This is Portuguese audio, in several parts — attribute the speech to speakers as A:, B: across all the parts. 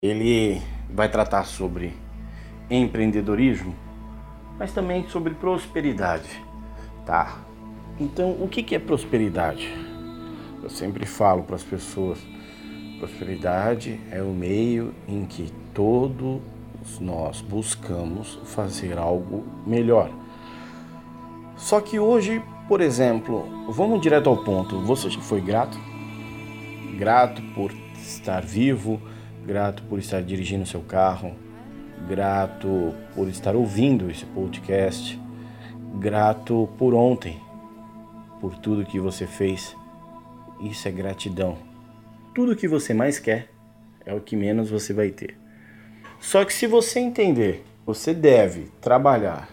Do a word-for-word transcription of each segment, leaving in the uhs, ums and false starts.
A: Ele vai tratar sobre empreendedorismo, mas também sobre prosperidade, tá? Então, o que é prosperidade? Eu sempre falo para as pessoas, prosperidade é o meio em que todos nós buscamos fazer algo melhor. Só que hoje, por exemplo, vamos direto ao ponto. Você já foi grato? Grato por estar vivo, grato por estar dirigindo seu carro, grato por estar ouvindo esse podcast, grato por ontem, por tudo que você fez. Isso é gratidão. Tudo que você mais quer é o que menos você vai ter. Só que se você entender, você deve trabalhar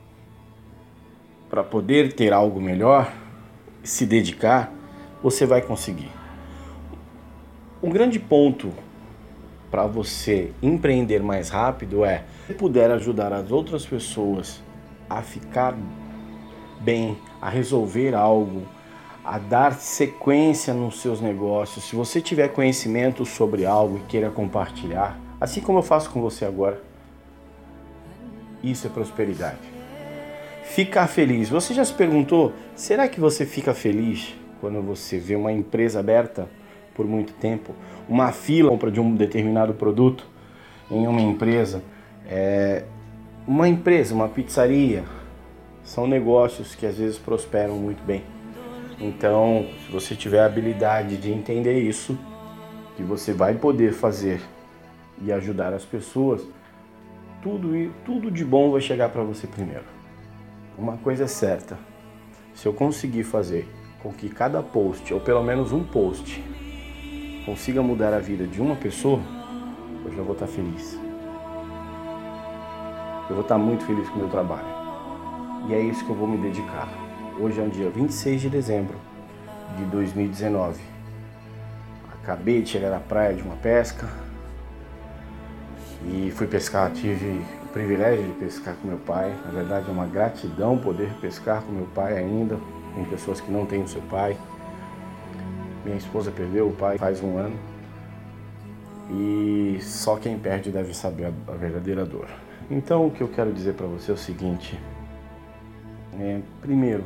A: para poder ter algo melhor, se dedicar, você vai conseguir. Um grande ponto para você empreender mais rápido é, se puder ajudar as outras pessoas a ficar bem, a resolver algo, a dar sequência nos seus negócios. Se você tiver conhecimento sobre algo e queira compartilhar, assim como eu faço com você agora, isso é prosperidade. Ficar feliz. Você já se perguntou, será que você fica feliz quando você vê uma empresa aberta por muito tempo, uma fila compra de um determinado produto em uma empresa, é, uma empresa, uma pizzaria, são negócios que às vezes prosperam muito bem. Então, se você tiver a habilidade de entender isso, que você vai poder fazer e ajudar as pessoas, tudo, tudo de bom vai chegar para você primeiro. Uma coisa é certa, se eu conseguir fazer com que cada post, ou pelo menos um post, consiga mudar a vida de uma pessoa, eu já vou estar feliz. Eu vou estar muito feliz com o meu trabalho. E é isso que eu vou me dedicar. Hoje é o dia vinte e seis de dezembro de dois mil e dezenove. Acabei de chegar na praia de uma pesca e fui pescar. Tive o privilégio de pescar com meu pai. Na verdade é uma gratidão poder pescar com meu pai ainda. Tem pessoas que não têm o seu pai. Minha esposa perdeu o pai faz um ano e só quem perde deve saber a verdadeira dor. Então o que eu quero dizer para você é o seguinte, é, primeiro,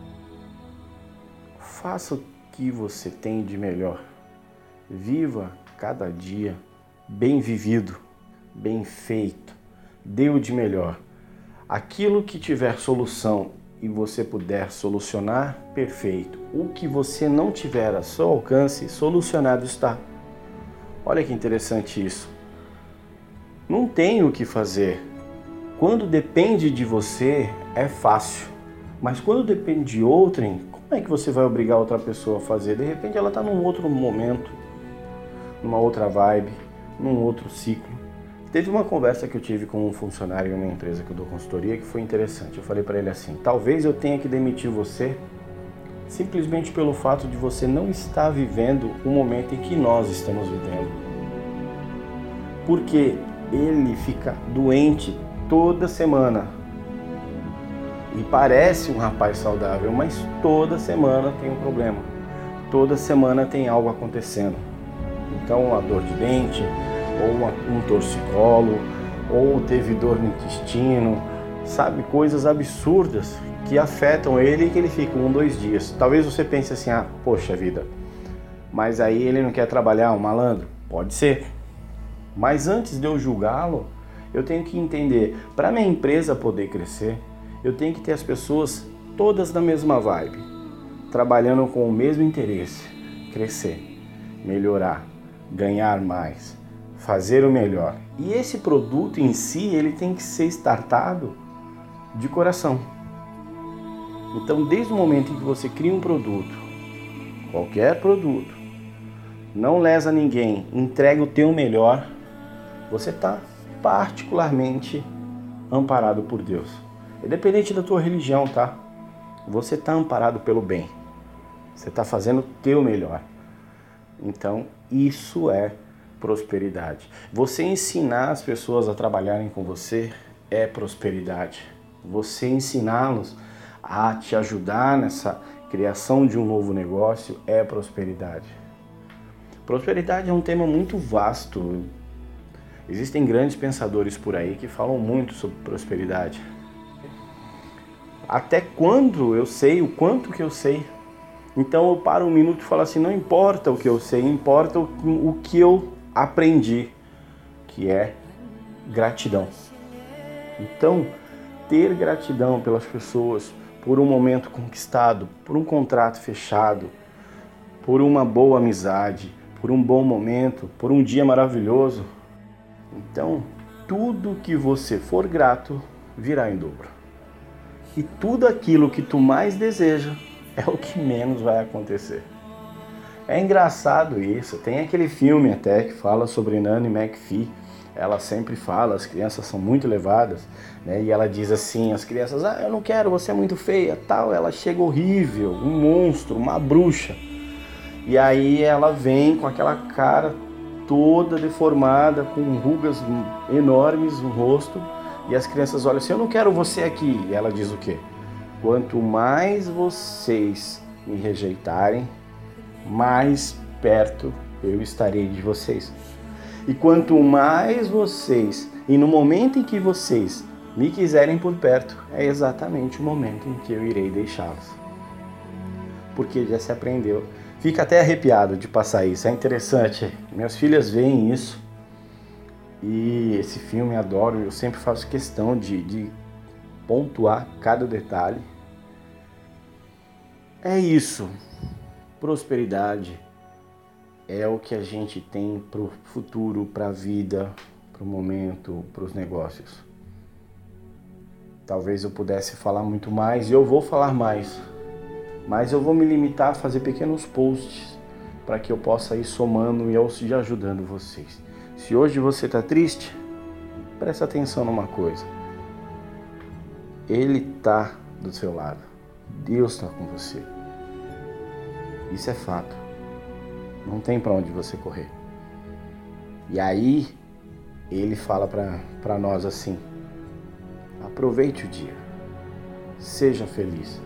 A: faça o que você tem de melhor, viva cada dia bem vivido, bem feito, dê o de melhor. Aquilo que tiver solução e você puder solucionar, perfeito. O que você não tiver a seu alcance, solucionado está. Olha que interessante isso. Não tem o que fazer. Quando depende de você, é fácil. Mas quando depende de outrem, como é que você vai obrigar outra pessoa a fazer? De repente ela está num outro momento, numa outra vibe, num outro ciclo. Teve uma conversa que eu tive com um funcionário em uma empresa que eu dou consultoria que foi interessante. Eu falei para ele assim, talvez eu tenha que demitir você simplesmente pelo fato de você não estar vivendo o momento em que nós estamos vivendo. Porque ele fica doente toda semana. E parece um rapaz saudável, mas toda semana tem um problema. Toda semana tem algo acontecendo. Então, uma dor de dente, ou uma, um torcicolo, ou teve dor no intestino, sabe? Coisas absurdas que afetam ele e que ele fica um, dois dias. Talvez você pense assim, ah, poxa vida, mas aí ele não quer trabalhar, um malandro? Pode ser. Mas antes de eu julgá-lo, eu tenho que entender, para minha empresa poder crescer, eu tenho que ter as pessoas todas na mesma vibe, trabalhando com o mesmo interesse, crescer, melhorar, ganhar mais, fazer o melhor. E esse produto em si, ele tem que ser startado de coração. Então, desde o momento em que você cria um produto, qualquer produto, não lesa ninguém, entrega o teu melhor, você está particularmente amparado por Deus. Independente da tua religião, tá? Você está amparado pelo bem. Você está fazendo o teu melhor. Então, isso é prosperidade. Você ensinar as pessoas a trabalharem com você é prosperidade. Você ensiná-los a te ajudar nessa criação de um novo negócio é prosperidade. Prosperidade é um tema muito vasto. Existem grandes pensadores por aí que falam muito sobre prosperidade. Até quando eu sei, o quanto que eu sei. Então eu paro um minuto e falo assim, não importa o que eu sei, importa o, o que eu aprendi, que é gratidão. Então, ter gratidão pelas pessoas, por um momento conquistado, por um contrato fechado, por uma boa amizade, por um bom momento, por um dia maravilhoso. Então, tudo que você for grato virá em dobro. E tudo aquilo que tu mais deseja é o que menos vai acontecer. É engraçado isso. Tem aquele filme até que fala sobre Nanny McPhee. Ela sempre fala, as crianças são muito levadas, né? E ela diz assim, as crianças, ah, eu não quero, você é muito feia, tal. Ela chega horrível, um monstro, uma bruxa. E aí ela vem com aquela cara toda deformada, com rugas enormes no rosto. E as crianças olham assim, eu não quero você aqui. E ela diz o quê? Quanto mais vocês me rejeitarem, mais perto eu estarei de vocês. E quanto mais vocês, e no momento em que vocês me quiserem por perto, é exatamente o momento em que eu irei deixá-los. Porque já se aprendeu. Fica até arrepiado de passar isso, é interessante. Minhas filhas veem isso. E esse filme eu adoro, eu sempre faço questão de, de pontuar cada detalhe. É isso. Prosperidade é o que a gente tem para o futuro, para a vida, para o momento, para os negócios. Talvez eu pudesse falar muito mais, e eu vou falar mais, mas eu vou me limitar a fazer pequenos posts para que eu possa ir somando e ajudando vocês. Se hoje você está triste, presta atenção numa coisa. Ele está do seu lado. Deus está com você. Isso é fato. Não tem para onde você correr. E aí, ele fala para nós assim, aproveite o dia. Seja feliz.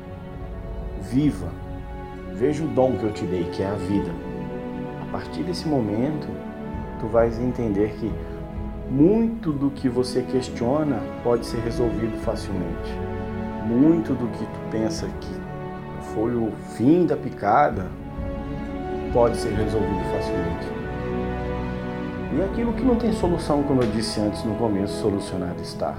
A: Viva. Veja o dom que eu te dei, que é a vida. A partir desse momento, tu vais entender que muito do que você questiona pode ser resolvido facilmente. Muito do que tu pensa que foi o fim da picada pode ser resolvido facilmente. E aquilo que não tem solução, como eu disse antes no começo, solucionado está.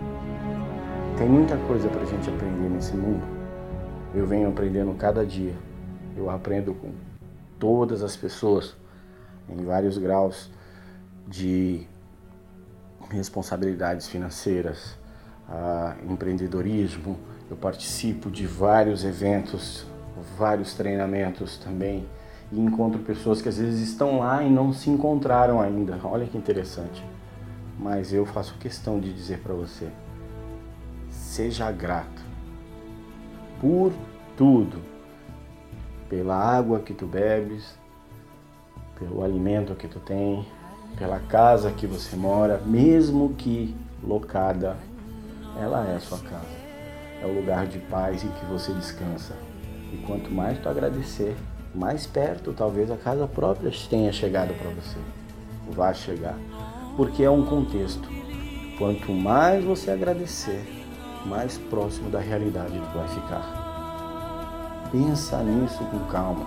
A: Tem muita coisa pra gente aprender nesse mundo. Eu venho aprendendo cada dia. Eu aprendo com todas as pessoas em vários graus de responsabilidades financeiras, a empreendedorismo. Eu participo de vários eventos, vários treinamentos também, e encontro pessoas que às vezes estão lá e não se encontraram ainda. Olha que interessante. Mas eu faço questão de dizer para você, seja grato por tudo, pela água que tu bebes, pelo alimento que tu tem, pela casa que você mora, mesmo que locada, ela é a sua casa. É o lugar de paz em que você descansa. E quanto mais tu agradecer, mais perto talvez a casa própria tenha chegado para você. Vai chegar. Porque é um contexto. Quanto mais você agradecer, mais próximo da realidade tu vai ficar. Pensa nisso com calma.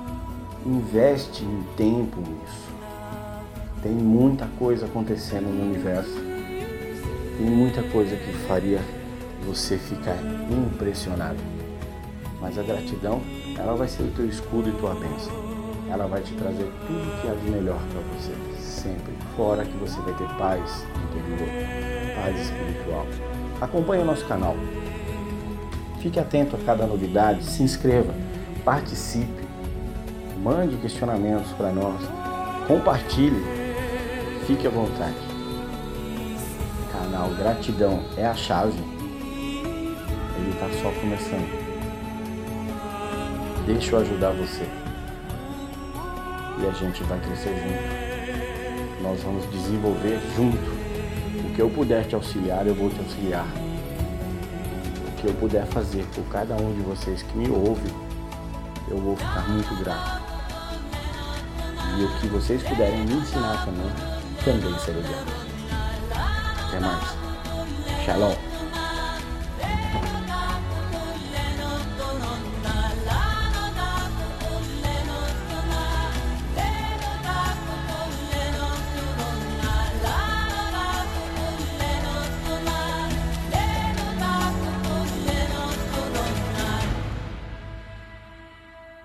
A: Investe em tempo nisso. Tem muita coisa acontecendo no universo. Tem muita coisa que faria você ficar impressionado. Mas a gratidão, ela vai ser o teu escudo e tua bênção. Ela vai te trazer tudo que há de melhor para você. Sempre. Fora que você vai ter paz interior, paz espiritual. Acompanhe o nosso canal. Fique atento a cada novidade, se inscreva, participe, mande questionamentos para nós, compartilhe, fique à vontade. Canal Gratidão é a chave. Ele está só começando. Deixa eu ajudar você. E a gente vai crescer junto. Nós vamos desenvolver junto. O que eu puder te auxiliar, eu vou te auxiliar. O que eu puder fazer por cada um de vocês que me ouve, eu vou ficar muito grato. E o que vocês puderem me ensinar também, tendência do diabo. Até mais. Shalom.